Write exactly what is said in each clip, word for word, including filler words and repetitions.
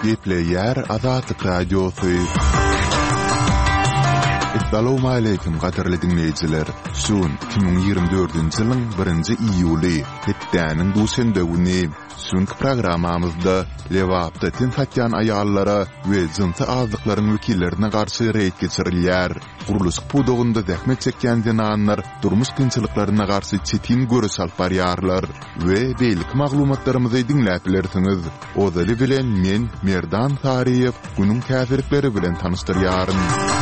Gepleyer Azatlyk Radiosu. Assalamu alaykum qadarly dinleyijiler. Şun iki bin ýygrimi dördünji ýylyň birinji iýuly Hetdäniň duşendegini şunky programmamyzda lewapda tin satýan aýallara we jynsy azlyklaryň wekillerine garşy reýt geçirilýär. Guruluş pudogunda zähmet çekýän dinanlar durmuş kynçylyklaryna garşy çetin görüş alyp barýarlar we beýlik maglumatlarymyzy dinläplersiňiz. Ozaly bilen men Merdan Tariýew günüň täsirleri bilen tanyşdyrýarym.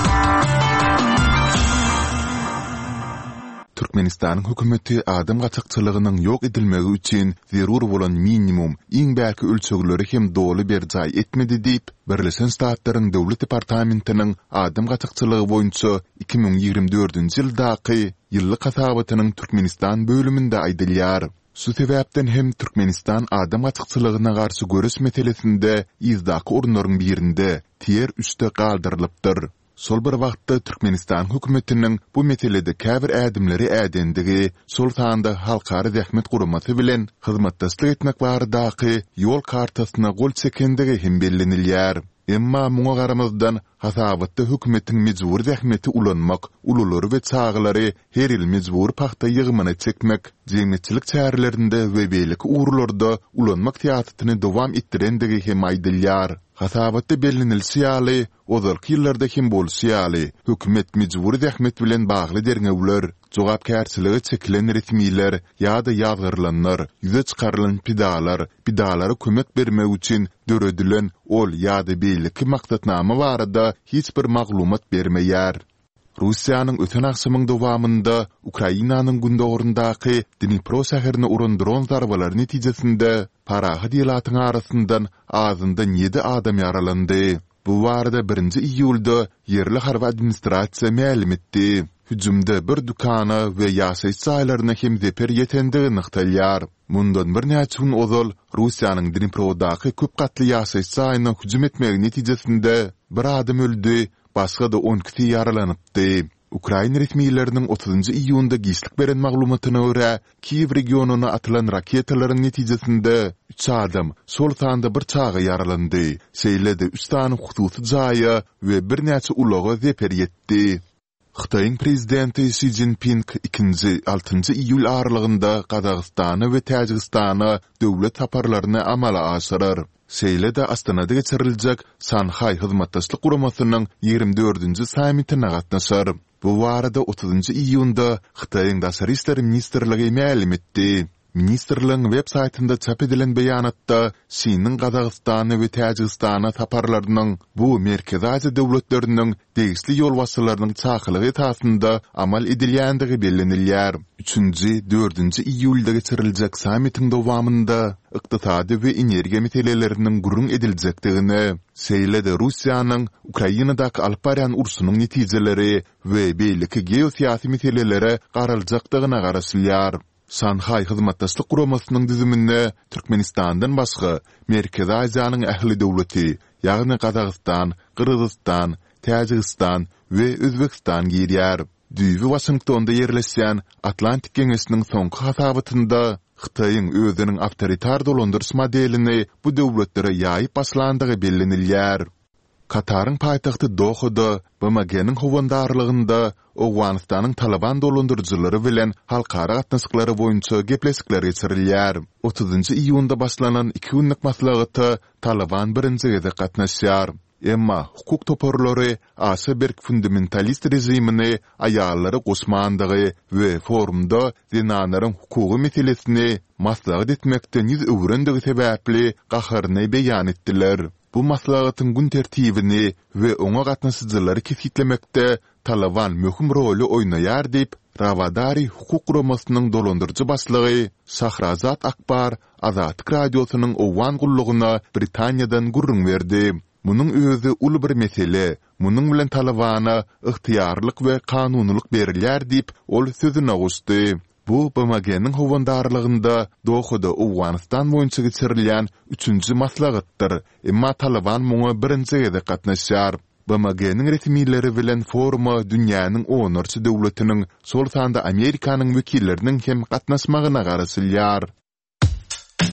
Türkmenistanyň hökümeti adam gaçakçylygynyň ýok edilmegi üçin zerur bolan minimum iň bäki ölçegleri hem doly berjay etmedi diýip Birleşen Ştatlaryň Döwlet Departamentiniň adam gaçakçylygy boýunça iki bin ýygrimi dördünji ýyldaky ýyllyk hasabatynyň Türkmenistan bölüminde aýdylýar. Şu sebäpden hem Türkmenistan adam gaçakçylygyna garşy görüş meselesinde izdaky orunlaryň birinde tier üçte galdyrylypdyr. Sol bir wagtda Türkmenistan hökümetiniň bu meselede käbir ädimleri ädendigi, sol sanda halkary zähmet guramasy bilen hyzmatdaşlyk etmek baradaky ýol kartasyna gol çekendigi hem bellenilýär. Emma muňa garamazdan hasabatda hökümetiň mejbur zähmeti ulanmak, ululary we çağlary her ýyl mejbur paxta ýygmyna çekmek, jemgyýetçilik çärelerinde we beýlik uğurlarda ulanmak tiýatyny dowam etdirendigi hem aýdylýar. Hasabatda bellenilse ýaly, ozalky ýyllarda hem bolsa ýaly, hökümet mejbur zähmet bilen bagly derňewler, jogapkärçiligi çekilen resmiler ýa-da ýazgyrlanlar, ýüze çykarylan pidalar, pidalary kömek bermek üçin döredilen ol ýa-da beýlik maksatnama barada hiç bir maglumat bermeýär. Russiýanyň öten akşamyň dowamında Ukrainanyň gündogurundaky Dnipro şäherine uran dron zarbalary netijesinde parahy diýlatyň arasyndan azyndan ýedi adam ýaralandy. Bu barada birinji iýulda yerli harby administrasiýa ma'lum etdi. Hüjümde bir dukana we ýaşaýyş saýlaryna hem zeper ýetendigi nykdalýar. Mundan bir näçe gün ozal Russiýanyň Dniprodaky köp gatly ýaşaýyş saýyna hüjüm etmegi netijesinde bir adam öldü, başga da on kişi yaralanypdy. Ukraina resmiýetleriniň otuzynjy iýunda giçlik beren maglumatyna görä, Kiýew regionuna atylan raketalaryň netijesinde üç adam sol sanda bir çağa yaralandy. Şeýlede üç tane hususy jaýa we bir näçe ulaga zeper ýetdi. Xitoyň prezidenti Xi Jinping ikinji altynjy iýul aralygynda Gazagystany we Täjikistany döwlet taparlaryny amala aşyrar. Şeýlede Astanada geçiriljek Sanhay hyzmatdaşlyk guramasynyň ýygrimi dördünji sammitine gatnaşar. Bu barada otuzynjy iýunda Xitoyň Daşary işleri ministrligi ma'lum etdi. Ministrligiň web saýtynda çap edilen beýanatda Çiniň Gazagystany we Täjikistany taparlarynyň bu Merkezi Aziýa döwletleriniň degişli ýol wasalarynyň çakylygy tasynda amal edilýändigi bellenilýär. üçünji dördünji iýulda geçiriljek sammitiň dowamında ykdysady we energiýa meseleleriniň gurrun ediljekdigini, şeýlede Russiýanyň Ukrainadaky alyp barýan ursunyň netijeleri we beýleki geosiýasy meselelere garaljakdygyna garaşylýar. Sanhay hyzmatdaşlyk guramasynyň düzüminde Türkmenistandan başga Merkezi Aziýanyň ähli döwleti, ýagny Gazagystan, Kyrgyzstan, Täjikistan we Özbekistan girýär. Düýbi Washingtonda ýerleşýän Atlantik Geňeşiniň soňky hasabatynda Xitoyň özüniň awtoritar dolandyrys modelini bu döwletlere ýaýyp başlandygy bellenilýär. Kataryň paýtagty Dohada B M G'niň howandarlygynda Owganystanyň Taliban dolandyrjylary bilen halkara gatnaşyklary boýunça gepleşikler geçirilýär. otuzynjy iýunda başlanan iki günlük maslahaty Taliban birinji gede gatnaşýar. Emma hukuk toparlary Aşaberk fundamentalist rejimini aýallary goşmandygy we forumda dinanlaryň hukuky meselesini maslahat etmekden ýüz öwrendigi sebäpli gaharyny beýan etdiler. Bu maslahatyň gün tertibini we oňa gatnaşyjylary kesitlemekde Taliban möhüm roli oýnaýar diýip Rawadari hukuk guramasynyň dolandyrjy başlygy Şahrazat Akbar Azatlyk radiosynyň owan gullugyna Britaniýadan gurrun berdi. Munyň özü ul bir mesele, munyň bilen Talibana ıhtiýarlyk we kanunylyk berilýär diýip ol sözüne goşdy. Bu B M G'niň howandarlygynda Dohada Owganystan boýunça geçirilýän üçünji maslahatdyr. Emma Taliban muňa birinji gede gatnaşýar. B M G'niň resmiýetleri bilen foruma dünýäniň onurçy döwletiniň sol sanda Amerikanyň wekilleriniň hem gatnaşmagyna garaşylýar.